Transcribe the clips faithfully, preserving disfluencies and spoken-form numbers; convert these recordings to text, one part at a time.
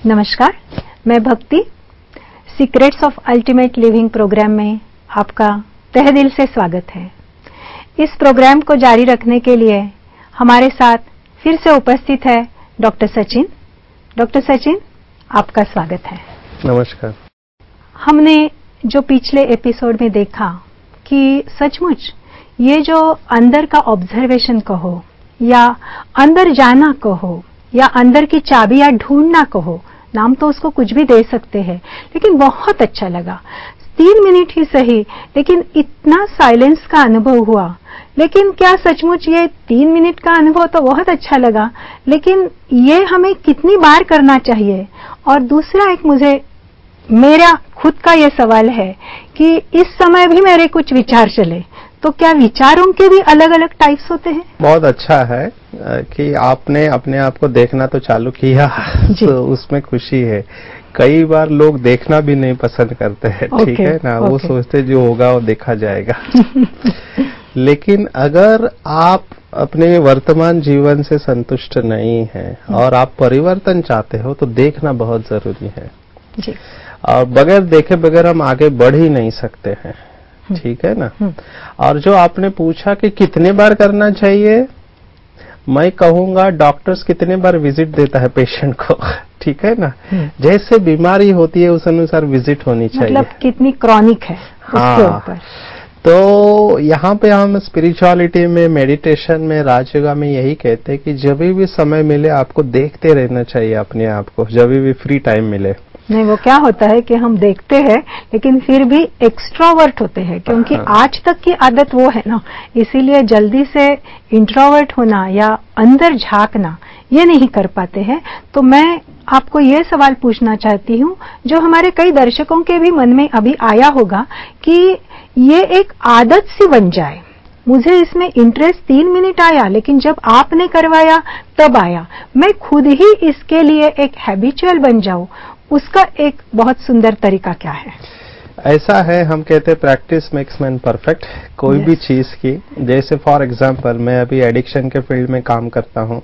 नमस्कार, मैं Bhakti secrets of ultimate living programme में आपका तहे दिल से स्वागत है। इस प्रोग्राम को जारी रखने के लिए हमारे साथ फिर से उपस्थित है डॉक्टर सचिन। डॉक्टर सचिन, आपका स्वागत है। नमस्कार। हमने जो पिछले एपिसोड में देखा कि सचमुच ये जो अंदर का ऑब्जर्वेशन कहो या अंदर जाना कहो या अंदर की चाबियां ढूंढना कहो, नाम तो उसको कुछ भी दे सकते हैं, लेकिन बहुत अच्छा लगा। तीन मिनट ही सही, लेकिन इतना साइलेंस का अनुभव हुआ। लेकिन क्या सचमुच ये तीन मिनट का अनुभव तो बहुत अच्छा लगा, लेकिन ये हमें कितनी बार करना चाहिए? और दूसरा एक मुझे मेरा खुद का ये सवाल है कि इस समय भी मेरे कुछ विचार चले, तो क्या विचारों के भी अलग अलग टाइप्स होते हैं? बहुत अच्छा है कि आपने अपने आप को देखना तो चालू किया, तो उसमें खुशी है। कई बार लोग देखना भी नहीं पसंद करते हैं, ठीक है ना, वो सोचते जो होगा वो देखा जाएगा। लेकिन अगर आप अपने वर्तमान जीवन से संतुष्ट नहीं हैं और आप परिवर्तन चाहते हो तो देखना बहुत जरूरी है जी। और बगैर देखे बगैर हम आगे बढ़ ही नहीं सकते हैं, ठीक है ना। और जो आपने पूछा कि कितने बार करना चाहिए, मैं कहूंगा डॉक्टर्स कितने बार विजिट देता है पेशेंट को, ठीक है ना। जैसे बीमारी होती है उस अनुसार विजिट होनी चाहिए, मतलब कितनी क्रॉनिक है उसके ऊपर। तो यहाँ पे हम स्पिरिचुअलिटी में, मेडिटेशन में, राजयोगा में यही कहते हैं कि जब भी समय मिले आपको देखते रहना चाहिए अपने आप को, जब भी फ्री टाइम मिले। नहीं, वो क्या होता है कि हम देखते हैं लेकिन फिर भी एक्सट्रोवर्ट होते हैं, क्योंकि हाँ। आज तक की आदत वो है ना, इसीलिए जल्दी से इंट्रोवर्ट होना या अंदर झांकना ये नहीं कर पाते हैं। तो मैं आपको ये सवाल पूछना चाहती हूँ, जो हमारे कई दर्शकों के भी मन में अभी आया होगा कि ये एक आदत सी बन जाए। मुझे इसमें इंटरेस्ट तीन मिनट आया, लेकिन जब आपने करवाया तब आया। मैं खुद ही इसके लिए एक हैबिचुअल बन जाऊं, उसका एक बहुत सुंदर तरीका क्या है? ऐसा है, हम कहते हैं प्रैक्टिस मेक्स मैन परफेक्ट। कोई yes. भी चीज की, जैसे फॉर एग्जांपल मैं अभी एडिक्शन के फील्ड में काम करता हूं,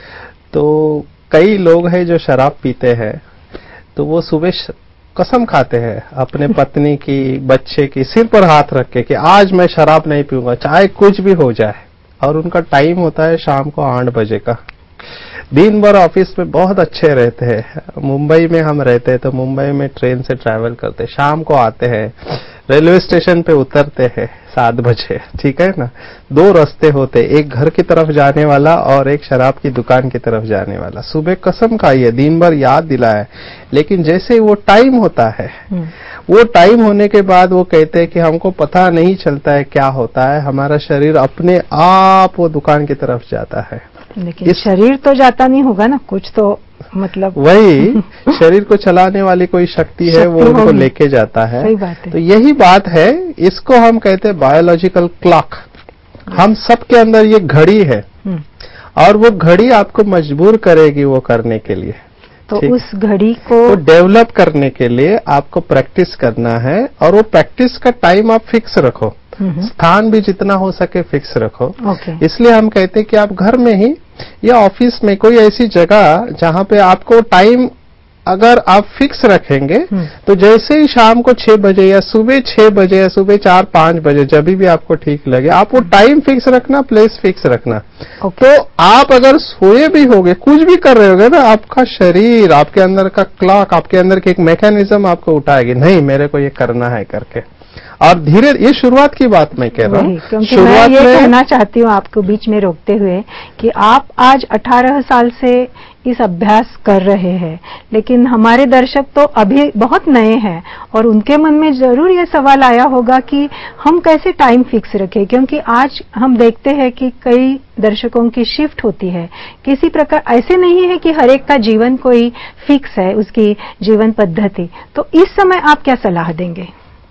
तो कई लोग हैं जो शराब पीते हैं, तो वो सुबह कसम खाते हैं अपने पत्नी की, बच्चे की, सिर पर हाथ रख के कि आज मैं शराब नहीं पीऊंगा चाहे कुछ भी हो जाए। और उनका टाइम होता है शाम को आठ बजे का। दिन भर ऑफिस में बहुत अच्छे रहते हैं। मुंबई में हम रहते हैं तो मुंबई में ट्रेन से ट्रैवल करते, शाम को आते हैं, रेलवे स्टेशन पे उतरते हैं सात बजे, ठीक है ना। दो रास्ते होते, एक घर की तरफ जाने वाला और एक शराब की दुकान की तरफ जाने वाला। सुबह कसम खाई है, दिन भर याद दिलाया, लेकिन जैसे वो टाइम होता है, वो टाइम होने के बाद वो कहते हैं कि हमको पता नहीं चलता है क्या होता है, हमारा शरीर अपने आप वो दुकान की तरफ जाता है। लेकिन शरीर तो जाता नहीं होगा ना, कुछ तो मतलब वही शरीर को चलाने वाली कोई शक्ति है, वो उनको लेके जाता है। सही बात है। तो यही बात है, इसको हम कहते हैं बायोलॉजिकल क्लॉक। हम सबके अंदर ये घड़ी है और वो घड़ी आपको मजबूर करेगी वो करने के लिए। तो उस घड़ी को तो डेवलप करने के लिए आपको प्रैक्टिस करना है, और वो प्रैक्टिस का टाइम आप फिक्स रखो, स्थान भी जितना हो सके फिक्स रखो। okay. इसलिए हम कहते हैं कि आप घर में ही या ऑफिस में कोई ऐसी जगह जहां पे आपको टाइम अगर आप फिक्स रखेंगे, तो जैसे ही शाम को छह बजे या सुबह छह बजे या सुबह चार पांच बजे, जब भी आपको ठीक लगे, आप वो टाइम फिक्स रखना, प्लेस फिक्स रखना। okay. तो आप अगर सोए भी होगे, कुछ भी कर रहे होगे ना, आपका शरीर, आपके अंदर का क्लॉक, आपके अंदर की एक मैकेनिज्म आपको उठाएगी, नहीं मेरे को ये करना है करके। और धीरे, ये शुरुआत की बात मैं कह रहा हूँ, क्योंकि मैं ये कहना चाहती हूँ आपको बीच में रोकते हुए कि आप आज अठारह साल से इस अभ्यास कर रहे हैं, लेकिन हमारे दर्शक तो अभी बहुत नए हैं और उनके मन में जरूर ये सवाल आया होगा कि हम कैसे टाइम फिक्स रखें, क्योंकि आज हम देखते हैं कि कई दर्शकों की शिफ्ट होती है। किसी प्रकार ऐसे नहीं है कि हर एक का जीवन कोई फिक्स है, उसकी जीवन पद्धति। तो इस समय आप क्या सलाह देंगे?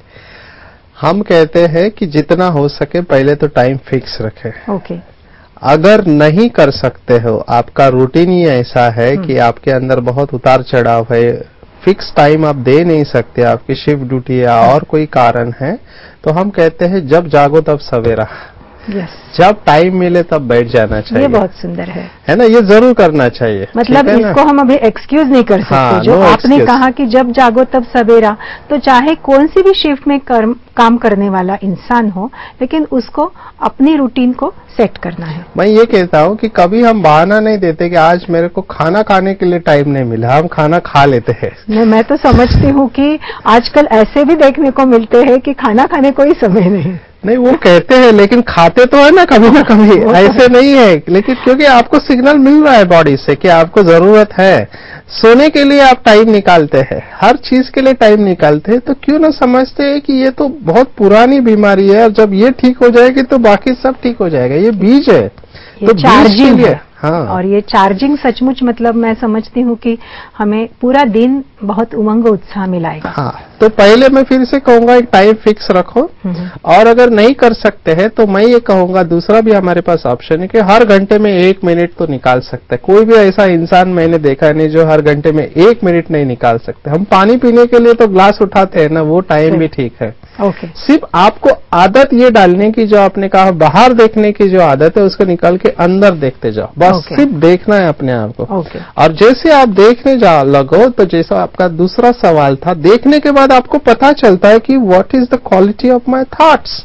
हम कहते हैं कि जितना हो सके पहले तो टाइम फिक्स रखें। ओके। अगर नहीं कर सकते हो, आपका रूटीन ही ऐसा है कि आपके अंदर बहुत उतार चढ़ाव है, फिक्स टाइम आप दे नहीं सकते, आपकी शिफ्ट ड्यूटी या और कोई कारण है, तो हम कहते हैं जब जागो तब सवेरा। yes. जब टाइम मिले तब बैठ जाना चाहिए। ये बहुत सुंदर है है ना, ये जरूर करना चाहिए। मतलब इसको हम अभी एक्सक्यूज नहीं कर सकते। हाँ, जो no आपने excuse. कहा कि जब जागो तब सवेरा, तो चाहे कौन सी भी शिफ्ट में कर्म, काम करने वाला इंसान हो, लेकिन उसको अपनी रूटीन को सेट करना है। मैं ये कहता हूँ कि कभी हम बहाना नहीं देते कि आज मेरे को खाना खाने के लिए टाइम नहीं मिला, हम खाना खा लेते हैं। मैं, मैं तो समझती हूँ कि आजकल ऐसे भी देखने को मिलते हैं कि खाना खाने को ही समय नहीं। नहीं, वो कहते हैं लेकिन खाते तो है ना कभी ना कभी, ऐसे नहीं है। लेकिन क्योंकि आपको सिग्नल मिल रहा है बॉडी से कि आपको जरूरत है, सोने के लिए आप टाइम निकालते हैं, हर चीज के लिए टाइम निकालते हैं, तो क्यों ना समझते हैं कि ये तो बहुत पुरानी बीमारी है और जब ये ठीक हो जाएगी तो बाकी सब ठीक हो जाएगा। ये बीज है, तो चार्जिंग है। हाँ। और ये चार्जिंग सचमुच मतलब मैं समझती हूँ कि हमें पूरा दिन बहुत उमंग उत्साह मिलाएगा। हाँ, तो पहले मैं फिर से कहूंगा एक टाइम फिक्स रखो, और अगर नहीं कर सकते हैं तो मैं ये कहूंगा दूसरा भी हमारे पास ऑप्शन है कि हर घंटे में एक मिनट तो निकाल सकते हैं। कोई भी ऐसा इंसान मैंने देखा नहीं जो हर घंटे में एक मिनट नहीं निकाल सकते। हम पानी पीने के लिए तो ग्लास उठाते हैं ना, वो टाइम भी ठीक है। Okay okay. सिर्फ आपको आदत ये डालने की, जो आपने कहा बाहर देखने की जो आदत है, उसको निकाल के अंदर देखते जाओ। बस okay. सिर्फ देखना है अपने आप को। okay. और जैसे आप देखने जा लगो, तो जैसा आपका दूसरा सवाल था, देखने के बाद आपको पता चलता है कि what is the quality of my thoughts.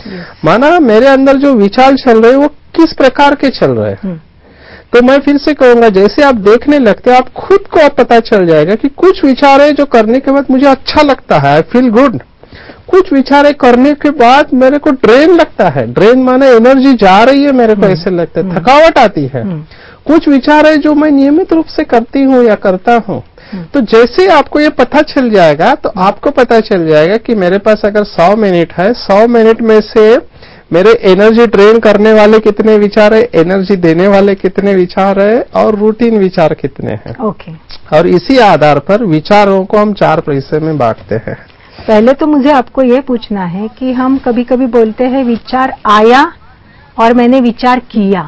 माना मेरे अंदर जो विचार चल रहे हैं वो किस प्रकार के चल रहे हैं। hmm. तो मैं फिर से कहूंगा, जैसे आप देखने लगते हैं, आप खुद को आप पता चल जाएगा कि कुछ विचार है जो करने के बाद मुझे अच्छा लगता है, आई फील गुड। कुछ विचार करने के बाद मेरे को ड्रेन लगता है, ड्रेन माने एनर्जी जा रही है, मेरे को ऐसे लगता है, थकावट आती है। कुछ विचार है जो मैं नियमित रूप से करती हूँ या करता हूँ। तो जैसे आपको ये पता चल जाएगा, तो आपको पता चल जाएगा कि मेरे पास अगर सौ मिनट है, सौ मिनट में से मेरे एनर्जी ड्रेन करने वाले कितने विचार है, एनर्जी देने वाले कितने विचार है, और रूटीन विचार कितने हैं। ओके और इसी आधार पर विचारों को हम चार हिस्से में बांटते हैं। पहले तो मुझे आपको ये पूछना है कि हम कभी कभी बोलते हैं विचार आया और मैंने विचार किया।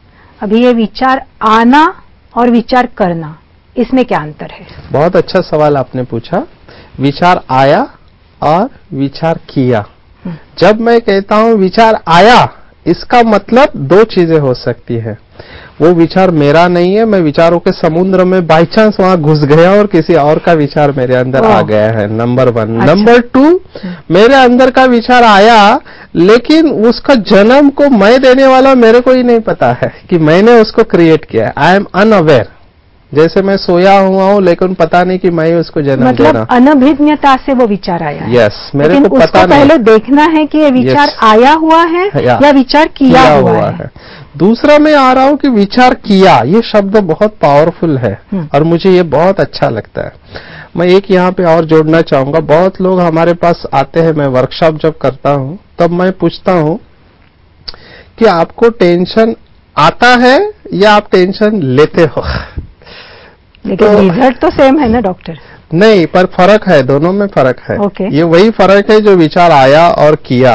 अभी ये विचार आना और विचार करना, इसमें क्या अंतर है? बहुत अच्छा सवाल आपने पूछा। विचार आया और विचार किया। जब मैं कहता हूं विचार आया, इसका मतलब दो चीजें हो सकती है। वो विचार मेरा नहीं है, मैं विचारों के समुद्र में बाई चांस वहां घुस गया और किसी और का विचार मेरे अंदर आ गया है, नंबर वन। अच्छा। नंबर टू, मेरे अंदर का विचार आया लेकिन उसका जन्म को मैं देने वाला मेरे को ही नहीं पता है कि मैंने उसको क्रिएट किया। I am unaware. जैसे मैं सोया हुआ हूँ लेकिन पता नहीं कि मैं उसको जन्म मतलब दे रहा। अनभिज्ञता से वो विचार आया है। यस, मेरे को पता नहीं। पहले देखना है कि ये विचार yes. आया हुआ है या, या विचार किया, किया हुआ, हुआ है।, है दूसरा मैं आ रहा हूँ कि विचार किया, ये शब्द बहुत पावरफुल है और मुझे ये बहुत अच्छा लगता है। मैं एक यहाँ पे और जोड़ना चाहूंगा। बहुत लोग हमारे पास आते हैं, मैं वर्कशॉप जब करता हूँ तब मैं पूछता हूँ कि आपको टेंशन आता है या आप टेंशन लेते हो? लेकिन तो, रिजल्ट तो सेम है ना डॉक्टर? नहीं, पर फर्क है, दोनों में फर्क है। okay. ये वही फर्क है जो विचार आया और किया।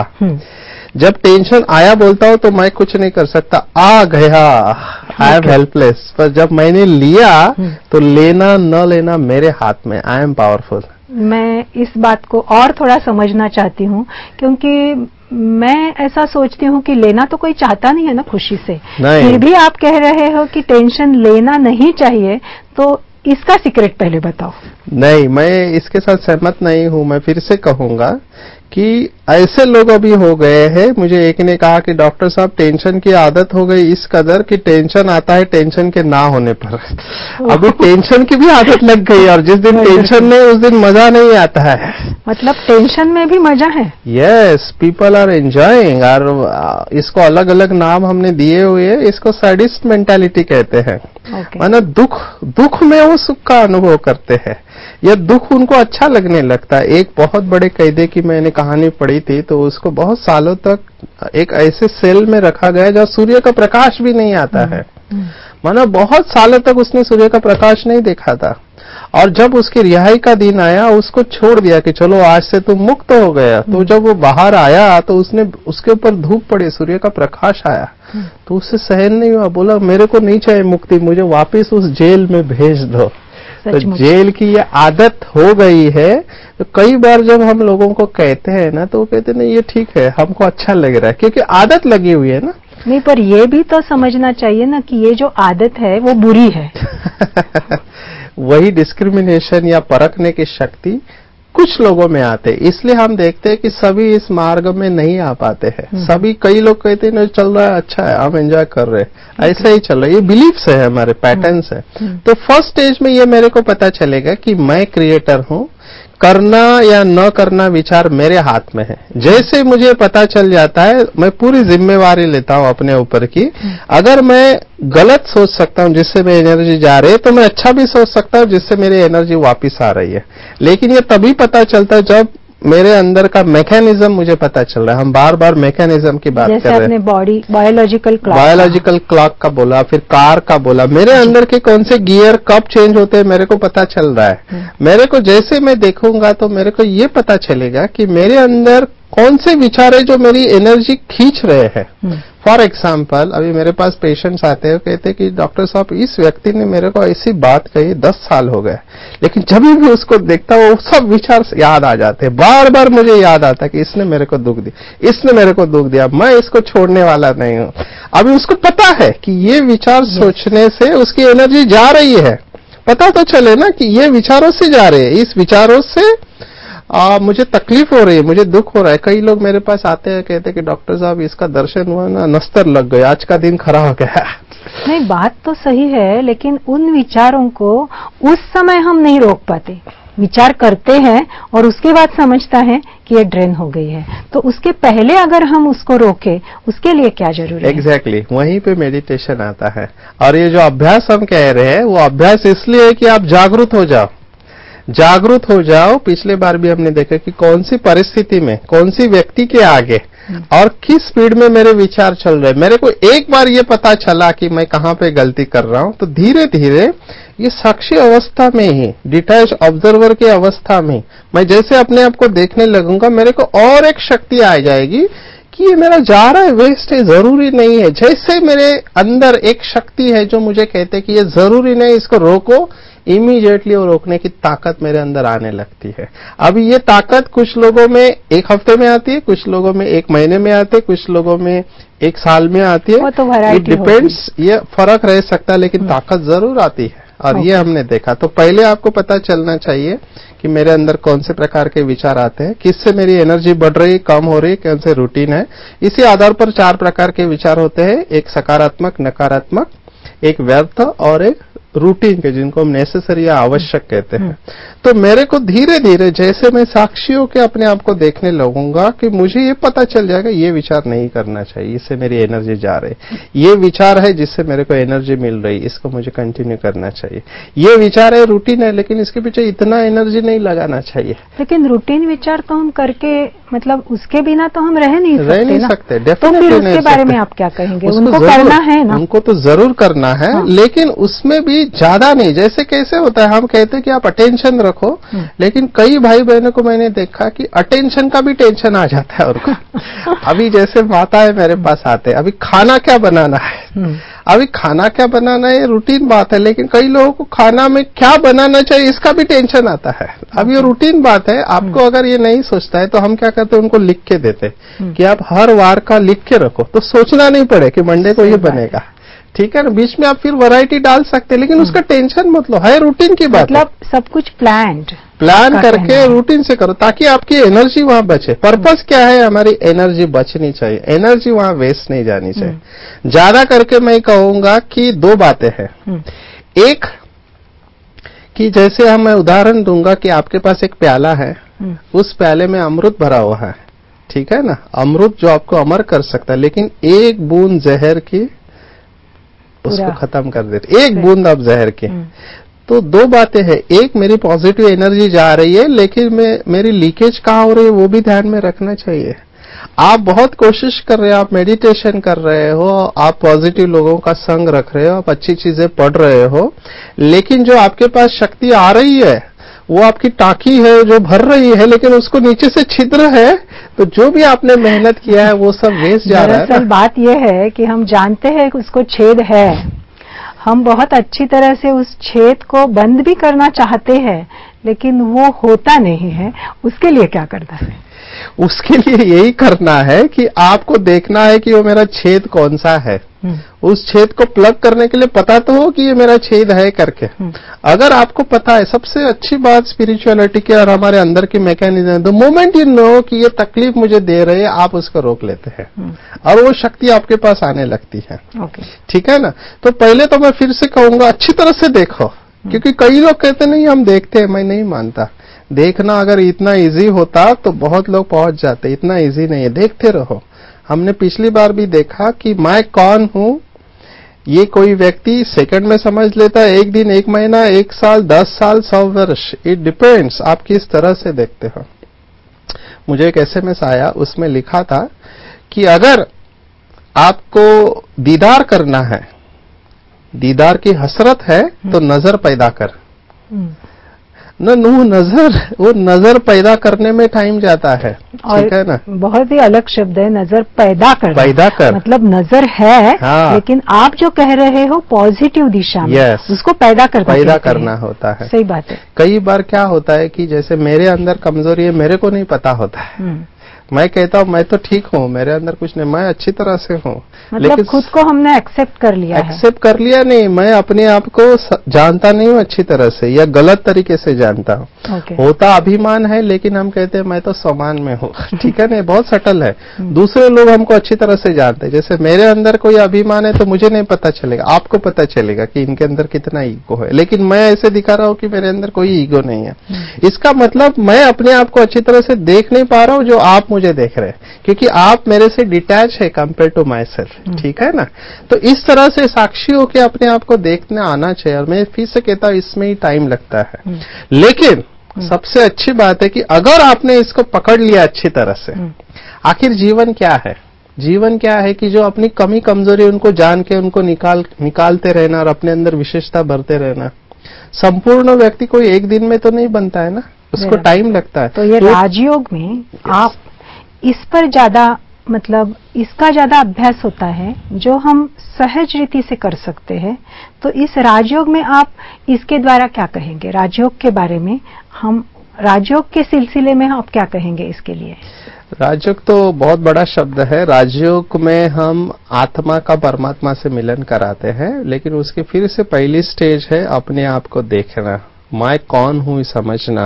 जब टेंशन आया बोलता हूं तो मैं कुछ नहीं कर सकता, आ गया, आई एम हेल्पलेस। पर जब मैंने लिया तो लेना न लेना मेरे हाथ में, आई एम पावरफुल। मैं इस बात को और थोड़ा समझना चाहती हूँ, क्योंकि मैं ऐसा सोचती हूँ कि लेना तो कोई चाहता नहीं है ना खुशी से, फिर भी आप कह रहे हो कि टेंशन लेना नहीं चाहिए, तो इसका सीक्रेट पहले बताओ। नहीं, मैं इसके साथ सहमत नहीं हूं। मैं फिर से कहूंगा कि ऐसे लोग अभी हो गए हैं, मुझे एक ने कहा कि डॉक्टर साहब टेंशन की आदत हो गई इस कदर कि टेंशन आता है टेंशन के ना होने पर। अभी टेंशन की भी आदत लग गई और जिस दिन टेंशन नहीं उस दिन मजा नहीं आता है। मतलब टेंशन में भी मजा है? Yes, people are enjoying. और इसको अलग अलग नाम हमने दिए हुए हैं, इसको सैडिस्ट मेंटालिटी कहते हैं। okay. माना दुख दुख में वो सुख का अनुभव करते हैं, यह दुख उनको अच्छा लगने लगता है। एक बहुत बड़े कैदी की मैंने कहानी पढ़ी थी, तो उसको बहुत सालों तक एक ऐसे सेल में रखा गया जहाँ सूर्य का प्रकाश भी नहीं आता है। माना बहुत सालों तक उसने सूर्य का प्रकाश नहीं देखा था, और जब उसकी रिहाई का दिन आया उसको छोड़ दिया कि चलो आज से तुम मुक्त हो गया। तो जब वो बाहर आया तो उसने उसके ऊपर धूप पड़ी, सूर्य का प्रकाश आया, तो उससे सहन नहीं हुआ, बोला मेरे को नहीं चाहिए मुक्ति, मुझे वापस उस जेल में भेज दो। तो जेल की ये आदत हो गई है। तो कई बार जब हम लोगों को कहते हैं ना, तो वो कहते नहीं ये ठीक है, हमको अच्छा लग रहा है, क्योंकि आदत लगी हुई है ना। नहीं, पर ये भी तो समझना चाहिए ना कि ये जो आदत है वो बुरी है। वही डिस्क्रिमिनेशन या परखने की शक्ति कुछ लोगों में आते हैं, इसलिए हम देखते हैं कि सभी इस मार्ग में नहीं आ पाते हैं। सभी, कई लोग कहते हैं चल रहा है, अच्छा है, हम एंजॉय कर रहे हैं, ऐसा ही चल रहा है। ये बिलीफ्स है, हमारे पैटर्न्स है। तो फर्स्ट स्टेज में ये मेरे को पता चलेगा कि मैं क्रिएटर हूं, करना या न करना विचार मेरे हाथ में है। जैसे मुझे पता चल जाता है, मैं पूरी जिम्मेवारी लेता हूं अपने ऊपर की। अगर मैं गलत सोच सकता हूं जिससे मेरी एनर्जी जा रही है, तो मैं अच्छा भी सोच सकता हूं जिससे मेरी एनर्जी वापस आ रही है। लेकिन ये तभी पता चलता है जब मेरे अंदर का मैकेनिज्म मुझे पता चल रहा है। हम बार बार मैकेनिज्म की बात कर रहे हैं, जैसे आपने body biological clock biological clock का बोला, फिर कार का बोला। मेरे अंदर के कौन से गियर कब चेंज होते हैं मेरे को पता चल रहा है। मेरे को जैसे मैं देखूंगा तो मेरे को ये पता चलेगा कि मेरे अंदर कौन से विचार है जो मेरी एनर्जी खींच रहे हैं। फॉर एग्जाम्पल, अभी मेरे पास पेशेंट्स आते हैं, कहते हैं कि डॉक्टर साहब इस व्यक्ति ने मेरे को ऐसी बात कही, दस साल हो गए, लेकिन जब भी उसको देखता हूं वो सब विचार याद आ जाते हैं। बार बार मुझे याद आता है कि इसने मेरे को दुख दिया, इसने मेरे को दुख दिया, मैं इसको छोड़ने वाला नहीं हूं। अभी उसको पता है कि ये विचार सोचने से उसकी एनर्जी जा रही है। पता तो चले ना कि ये विचारों से जा रहे हैं, इस विचारों से आ, मुझे तकलीफ हो रही है, मुझे दुख हो रहा है। कई लोग मेरे पास आते हैं, कहते हैं कि डॉक्टर साहब इसका दर्शन हुआ ना, नस्तर लग गए, आज का दिन खराब हो गया। नहीं, बात तो सही है, लेकिन उन विचारों को उस समय हम नहीं रोक पाते। विचार करते हैं और उसके बाद समझता है कि ये ड्रेन हो गई है, तो उसके पहले अगर हम उसको रोके, उसके लिए क्या जरूरी है? एग्जैक्टली exactly, वहीं पे मेडिटेशन आता है। और ये जो अभ्यास हम कह रहे हैं, वो अभ्यास इसलिए है कि आप जागरूक हो जाओ, जागरूक हो जाओ। पिछले बार भी हमने देखा कि कौन सी परिस्थिति में, कौन सी व्यक्ति के आगे और किस स्पीड में मेरे विचार चल रहे हैं। मेरे को एक बार ये पता चला कि मैं कहां पे गलती कर रहा हूं, तो धीरे धीरे ये साक्षी अवस्था में ही, डिटैच ऑब्जर्वर की अवस्था में मैं जैसे अपने आप को देखने लगूंगा, मेरे को और एक शक्ति आ जाएगी कि ये मेरा जा रहा है, वेस्ट है, जरूरी नहीं है। जैसे मेरे अंदर एक शक्ति है जो मुझे कहते कि ये जरूरी नहीं, इसको रोको, इमीडिएटली वो रोकने की ताकत मेरे अंदर आने लगती है। अभी ये ताकत कुछ लोगों में एक हफ्ते में आती है, कुछ लोगों में एक महीने में आती है, कुछ लोगों में एक साल में आती है। तो इट डिपेंड्स, ये फर्क रह सकता है, लेकिन ताकत जरूर आती है। और ये हमने देखा। तो पहले आपको पता चलना चाहिए कि मेरे अंदर कौन से प्रकार के विचार आते हैं, किससे मेरी एनर्जी बढ़ रही, कम हो रही, कौन से रूटीन है। इसी आधार पर चार प्रकार के विचार होते हैं, एक सकारात्मक, नकारात्मक, एक व्यर्थ और एक रूटीन के, जिनको हम नेसेसरी या आवश्यक कहते हैं। तो मेरे को धीरे धीरे जैसे मैं साक्षियों के अपने आप को देखने लगूंगा कि मुझे ये पता चल जाएगा ये विचार नहीं करना चाहिए, इससे मेरी एनर्जी जा रही, ये विचार है जिससे मेरे को एनर्जी मिल रही, इसको मुझे कंटिन्यू करना चाहिए। ये विचार है, रूटीन है, लेकिन इसके पीछे इतना एनर्जी नहीं लगाना चाहिए। लेकिन रूटीन विचार तो हम करके, मतलब उसके बिना तो हम रह नहीं सकते रह नहीं ना। सकते, तो फिर उसके बारे में आप क्या कहेंगे? उनको करना है ना, उनको तो जरूर करना है, हाँ। लेकिन उसमें भी ज्यादा नहीं। जैसे कैसे होता है, हम कहते हैं कि आप अटेंशन रखो, लेकिन कई भाई बहनों को मैंने देखा कि अटेंशन का भी टेंशन आ जाता है उनको। अभी जैसे माता है मेरे पास आते हैं, अभी खाना क्या बनाना है, अभी खाना क्या बनाना है, ये रूटीन बात है, लेकिन कई लोगों को खाना में क्या बनाना चाहिए इसका भी टेंशन आता है। अब ये रूटीन बात है, आपको अगर ये नहीं सोचता है तो हम क्या करते हैं, उनको लिख के देते कि आप हर वार का लिख के रखो, तो सोचना नहीं पड़े कि मंडे को ये बनेगा। ठीक है ना, बीच में आप फिर वैरायटी डाल सकते हैं, लेकिन उसका टेंशन मत लो, है रूटीन की बात, मतलब सब कुछ प्लान्ड प्लान करके रूटीन से करो, ताकि आपकी एनर्जी वहां बचे। पर्पस क्या है, हमारी एनर्जी बचनी चाहिए, एनर्जी वहां वेस्ट नहीं जानी चाहिए। ज्यादा करके मैं कहूंगा कि दो बातें हैं। एक कि जैसे हम, मैं उदाहरण दूंगा कि आपके पास एक प्याला है, उस प्याले में अमृत भरा हुआ है, ठीक है ना, अमृत जो आपको अमर कर सकता है, लेकिन एक बूंद जहर की उसको खत्म कर देते, एक बूंद आप जहर की। तो दो बातें हैं, एक मेरी पॉजिटिव एनर्जी जा रही है, लेकिन मैं, मेरी लीकेज कहाँ हो रही है वो भी ध्यान में रखना चाहिए। आप बहुत कोशिश कर रहे हो, आप मेडिटेशन कर रहे हो, आप पॉजिटिव लोगों का संग रख रहे हो, आप अच्छी चीजें पढ़ रहे हो, लेकिन जो आपके पास शक्ति आ रही है वो आपकी टांकी है जो भर रही है, लेकिन उसको नीचे से छिद्र है, तो जो भी आपने मेहनत किया है वो सब वेस्ट जा रहा है। दरअसल बात यह है कि हम जानते हैं कि उसको छेद है, हम बहुत अच्छी तरह से उस छेद को बंद भी करना चाहते हैं, लेकिन वो होता नहीं है। उसके लिए क्या करना है? उसके लिए यही करना है कि आपको देखना है कि वो मेरा छेद कौन सा है। उस छेद को प्लग करने के लिए पता तो हो कि ये मेरा छेद है करके। अगर आपको पता है, सबसे अच्छी बात स्पिरिचुअलिटी की और हमारे अंदर की mechanism, the moment you know कि ये तकलीफ मुझे दे रही है, आप उसको रोक लेते हैं और वो शक्ति आपके पास आने लगती है। ठीक है ना? तो पहले तो मैं फिर से कहूंगा, अच्छी तरह से देखो, क्योंकि कई लोग कहते नहीं हम देखते हैं। मैं नहीं मानता। देखना अगर इतना इजी होता तो बहुत लोग पहुंच जाते। इतना इजी नहीं है, देखते रहो। हमने पिछली बार भी देखा कि मैं कौन हूं, ये कोई व्यक्ति सेकंड में समझ लेता है, एक दिन, एक महीना, एक साल, दस साल, सौ वर्ष, इट डिपेंड्स आप किस तरह से देखते हो। मुझे एक एसएमएस आया, उसमें लिखा था कि अगर आपको दीदार करना है, दीदार की हसरत है, तो नजर पैदा कर। न नू नजर, वो नजर पैदा करने में टाइम जाता है। ठीक है ना? बहुत ही अलग शब्द है, नजर पैदा करना। पैदा कर, मतलब नजर है, हाँ, लेकिन आप जो कह रहे हो पॉजिटिव दिशा में, yes, उसको पैदा करना पैदा करना होता है। सही बात है। कई बार क्या होता है कि जैसे मेरे अंदर कमजोरी है, मेरे को नहीं पता होता है। मैं कहता हूँ मैं तो ठीक हूँ, मेरे अंदर कुछ नहीं, मैं अच्छी तरह से हूँ। मतलब लेकिन खुद को हमने एक्सेप्ट कर लिया है। एक्सेप्ट कर लिया नहीं, मैं अपने आप को जानता नहीं हूँ अच्छी तरह से, या गलत तरीके से जानता हूँ। okay. होता अभिमान है, लेकिन हम कहते हैं मैं तो समान में हूँ। ठीक है ना? बहुत सटल है। दूसरे लोग हमको अच्छी तरह से जानते हैं। जैसे मेरे अंदर कोई अभिमान है तो मुझे नहीं पता चलेगा, आपको पता चलेगा कि इनके अंदर कितना ईगो है, लेकिन मैं ऐसे दिखा रहा हूँ कि मेरे अंदर कोई ईगो नहीं है। इसका मतलब मैं अपने आप को अच्छी तरह से देख नहीं पा रहा हूँ जो आप मुझे देख रहे हैं, क्योंकि आप मेरे से डिटैच है कंपेयर टू माई सेल्फ। ठीक है ना? तो इस तरह से साक्षी होकर अपने आप को देखने आना चाहिए। और मैं फिर से कहता हूं, इसमें ही टाइम लगता है, लेकिन सबसे अच्छी बात है कि अगर आपने इसको पकड़ लिया अच्छी तरह से, आखिर जीवन क्या है? जीवन क्या है कि जो अपनी कमी कमजोरी उनको जान के उनको निकाल निकालते रहना और अपने अंदर विशेषता भरते रहना। संपूर्ण व्यक्ति कोई एक दिन में तो नहीं बनता है ना, उसको टाइम लगता है। तो ये राजयोग में आप इस पर ज्यादा, मतलब इसका ज्यादा अभ्यास होता है जो हम सहज रीति से कर सकते हैं। तो इस राजयोग में आप इसके द्वारा क्या कहेंगे? राजयोग के बारे में, हम राजयोग के सिलसिले में आप क्या कहेंगे इसके लिए? राजयोग तो बहुत बड़ा शब्द है। राजयोग में हम आत्मा का परमात्मा से मिलन कराते हैं, लेकिन उसकी फिर से पहली स्टेज है अपने आप को देखना, मैं कौन हूं समझना।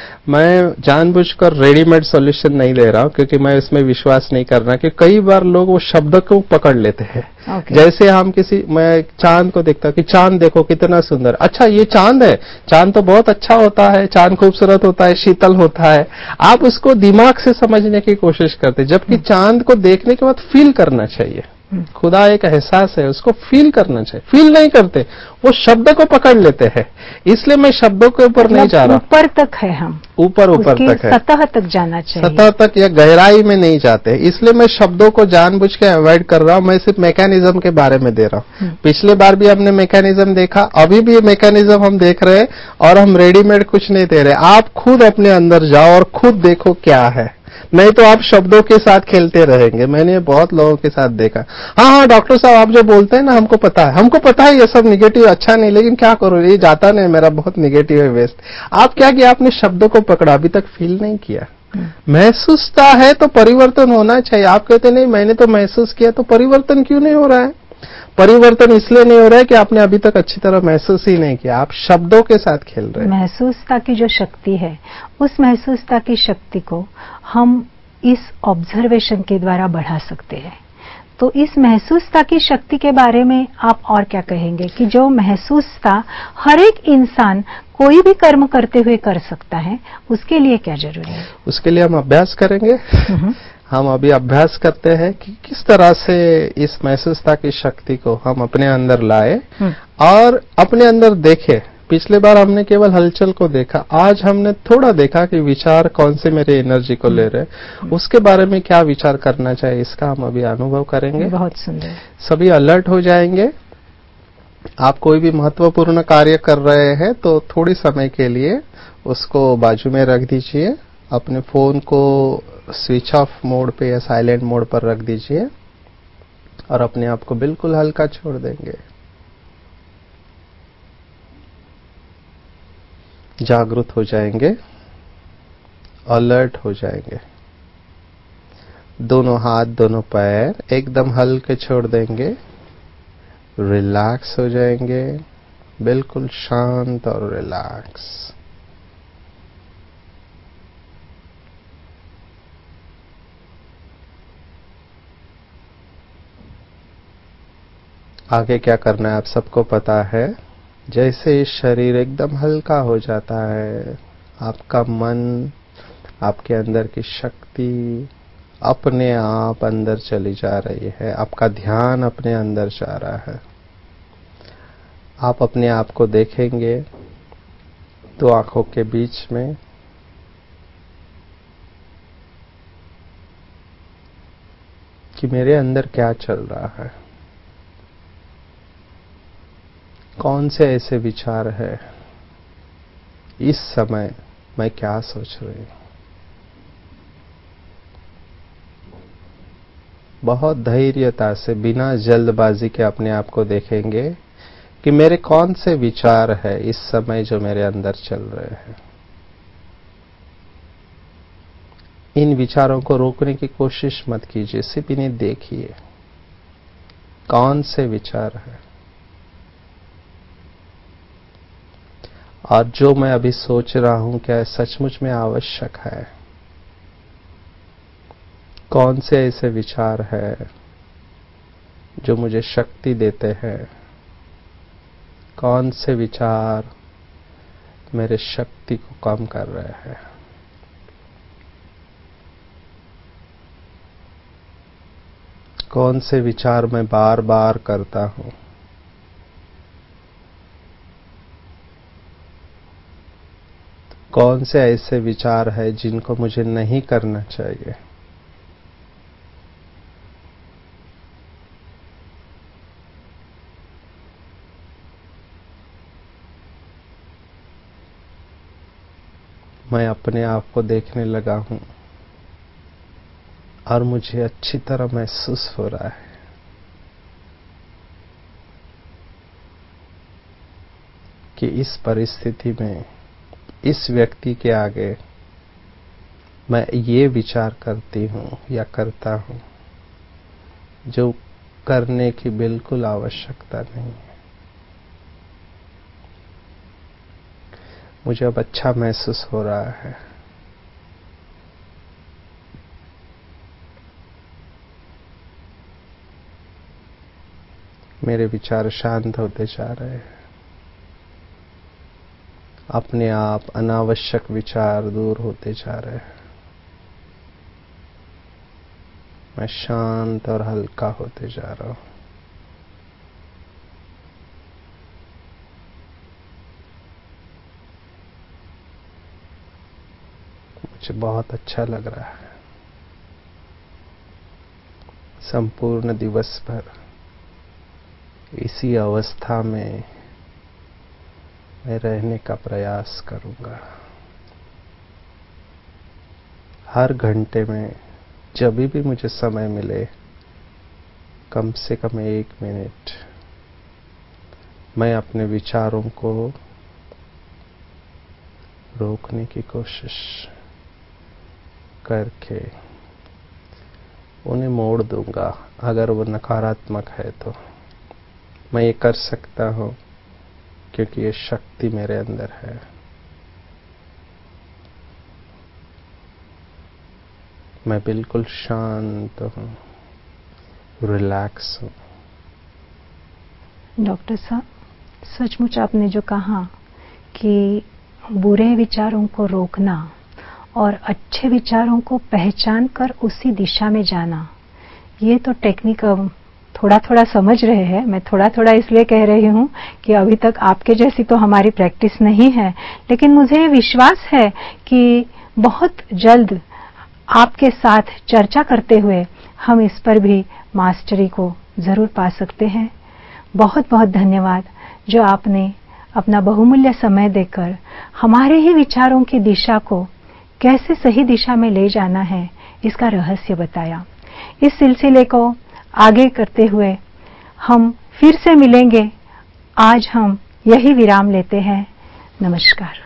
मैं जानबूझकर रेडीमेड सॉल्यूशन नहीं दे रहा हूं, क्योंकि मैं इसमें विश्वास नहीं कर रहा कि कई बार लोग वो शब्द को पकड़ लेते हैं। okay. जैसे हम किसी, मैं चांद को देखता कि चांद देखो कितना सुंदर, अच्छा ये चांद है, चांद तो बहुत अच्छा होता है, चांद खूबसूरत होता है, शीतल होता है। आप उसको दिमाग से समझने की कोशिश करते, जबकि चांद को देखने के बाद फील करना चाहिए। खुदा एक एहसास है, उसको फील करना चाहिए। फील नहीं करते, वो शब्द को पकड़ लेते हैं। इसलिए मैं शब्दों के ऊपर नहीं जा रहा। ऊपर तक है, हम ऊपर ऊपर तक है, सतह तक जाना चाहिए, सतह तक या गहराई में नहीं जाते। इसलिए मैं शब्दों को जानबूझ के अवॉइड कर रहा हूं। मैं सिर्फ मैकेनिज्म के बारे में दे रहा हूं। पिछले बार भी हमने मैकेनिज्म देखा, अभी भी मैकेनिज्म हम देख रहे हैं, और हम रेडीमेड कुछ नहीं दे रहे। आप खुद अपने अंदर जाओ और खुद देखो क्या है, नहीं तो आप शब्दों के साथ खेलते रहेंगे। मैंने बहुत लोगों के साथ देखा, हाँ हाँ डॉक्टर साहब आप जो बोलते हैं ना, हमको पता है, हमको पता है ये सब निगेटिव अच्छा नहीं, लेकिन क्या करो, ये जाता नहीं, मेरा बहुत निगेटिव है वेस्ट। आप क्या किया, आपने शब्दों को पकड़ा, अभी तक फील नहीं किया। महसूसता है तो परिवर्तन होना चाहिए। आप कहते नहीं मैंने तो महसूस किया, तो परिवर्तन क्यों नहीं हो रहा है? परिवर्तन इसलिए नहीं हो रहा है कि आपने अभी तक अच्छी तरह महसूस ही नहीं किया, आप शब्दों के साथ खेल रहे हैं। महसूसता की जो शक्ति है, उस महसूसता की शक्ति को हम इस ऑब्जर्वेशन के द्वारा बढ़ा सकते हैं। तो इस महसूसता की शक्ति के बारे में आप और क्या कहेंगे कि जो महसूसता हर एक इंसान कोई भी कर्म करते हुए कर सकता है, उसके लिए क्या जरूरी है? उसके लिए हम अभ्यास करेंगे। हम अभी अभ्यास करते हैं कि किस तरह से इस महसूसता की शक्ति को हम अपने अंदर लाए और अपने अंदर देखें। पिछले बार हमने केवल हलचल को देखा, आज हमने थोड़ा देखा कि विचार कौन से मेरे एनर्जी को ले रहे हैं, उसके बारे में क्या विचार करना चाहिए, इसका हम अभी अनुभव करेंगे। बहुत सुंदर। सभी अलर्ट हो जाएंगे। आप कोई भी महत्वपूर्ण कार्य कर रहे हैं तो थोड़ी समय के लिए उसको बाजू में रख दीजिए, अपने फोन को स्विच ऑफ मोड पे या साइलेंट मोड पर रख दीजिए और अपने आप को बिल्कुल हल्का छोड़ देंगे। जागरूक हो जाएंगे, अलर्ट हो जाएंगे। दोनों हाथ, दोनों पैर एकदम हल्के छोड़ देंगे, रिलैक्स हो जाएंगे, बिल्कुल शांत और रिलैक्स। आगे क्या करना है आप सबको पता है। जैसे शरीर एकदम हल्का हो जाता है, आपका मन, आपके अंदर की शक्ति अपने आप अंदर चली जा रही है, आपका ध्यान अपने अंदर जा रहा है। आप अपने आप को देखेंगे तो आंखों के बीच में कि मेरे अंदर क्या चल रहा है, कौन से ऐसे विचार है, इस समय मैं क्या सोच रही हूं। बहुत धैर्यता से, बिना जल्दबाजी के अपने आप को देखेंगे कि मेरे कौन से विचार है इस समय जो मेरे अंदर चल रहे हैं। इन विचारों को रोकने की कोशिश मत कीजिए, सिर्फ इन्हें देखिए कौन से विचार है। और जो मैं अभी सोच रहा हूं क्या सचमुच में आवश्यक है। कौन से ऐसे विचार है जो मुझे शक्ति देते हैं, कौन से विचार मेरे शक्ति को कम कर रहे हैं। कौन से विचार मैं बार बार करता हूं। कौन से ऐसे विचार है जिनको मुझे नहीं करना चाहिए। मैं अपने आप को देखने लगा हूं और मुझे अच्छी तरह महसूस हो रहा है कि इस परिस्थिति में, इस व्यक्ति के आगे मैं ये विचार करती हूं या करता हूं जो करने की बिल्कुल आवश्यकता नहीं है। मुझे अब अच्छा महसूस हो रहा है। मेरे विचार शांत होते जा रहे हैं। अपने आप अनावश्यक विचार दूर होते जा रहे हैं। मैं शांत और हल्का होते जा रहा हूं। मुझे बहुत अच्छा लग रहा है। संपूर्ण दिवस भर इसी अवस्था में मैं रहने का प्रयास करूंगा। हर घंटे में जब भी मुझे समय मिले, कम से कम एक मिनट मैं अपने विचारों को रोकने की कोशिश करके उन्हें मोड़ दूंगा। अगर वो नकारात्मक है तो मैं ये कर सकता हूं क्योंकि ये शक्ति मेरे अंदर है। मैं बिल्कुल शांत हूं, रिलैक्स हूं। डॉक्टर साहब, सचमुच आपने जो कहा कि बुरे विचारों को रोकना और अच्छे विचारों को पहचान कर उसी दिशा में जाना, ये तो टेक्निक अब थोड़ा थोड़ा समझ रहे हैं। मैं थोड़ा थोड़ा इसलिए कह रही हूं कि अभी तक आपके जैसी तो हमारी प्रैक्टिस नहीं है, लेकिन मुझे विश्वास है कि बहुत जल्द आपके साथ चर्चा करते हुए हम इस पर भी मास्टरी को जरूर पा सकते हैं। बहुत बहुत धन्यवाद जो आपने अपना बहुमूल्य समय देकर हमारे ही विचारों की दिशा को कैसे सही दिशा में ले जाना है इसका रहस्य बताया। इस सिलसिले को आगे करते हुए हम फिर से मिलेंगे। आज हम यही विराम लेते हैं। नमस्कार।